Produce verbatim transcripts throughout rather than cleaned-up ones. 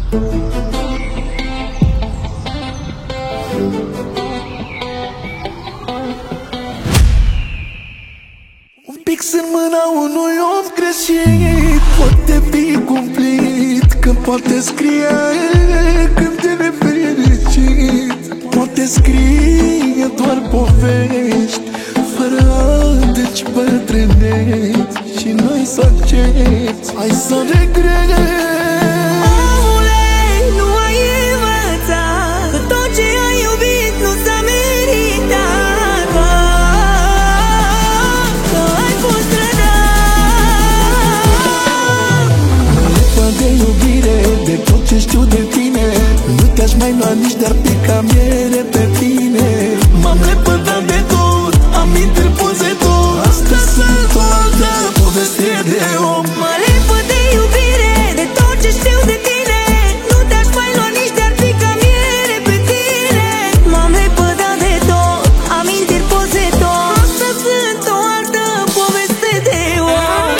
Un pix în mâna unui om greșit poate fi cumplit, că poate scrie când e nefericit. Poate scrie doar povești fără adânci bătrâneți, și noi să accepti, hai să regret. Ce știu de tine, nu te-aș mai lua nici de-ar pica miere pe tine. M-am lepădat de tot, amintiri puse tot. Astea sunt o altă poveste de om. Mă lepăd de iubire, de tot ce știu de tine. Nu te-aș mai lua nici de-ar pica miere pe tine. M-am lepădat de tot, amintiri puse tot. Astea sunt o altă poveste de om.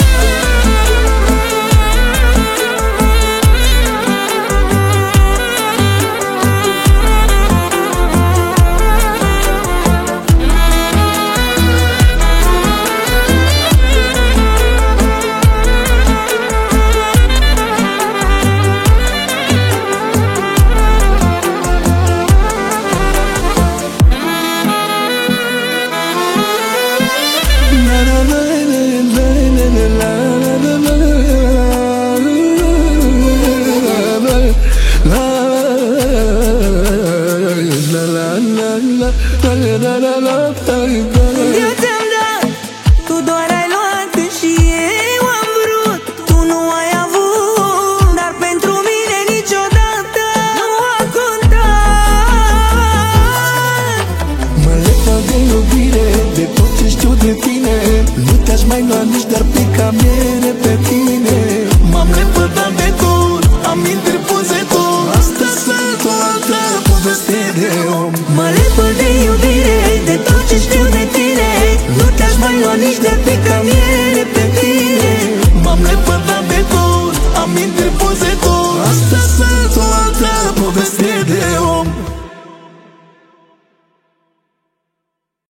Eu ți-am dat, tu doar ai luat și eu am vrut. Tu nu ai avut, dar pentru mine niciodată nu a contat. Mă lepăd de iubire, de tot ce știu de tine. Nu te-aș mai lua nici de-ar pica miere pe tine. M-am lepădat de tot, amintiri puse tot. Astea sunt o altă poveste de om.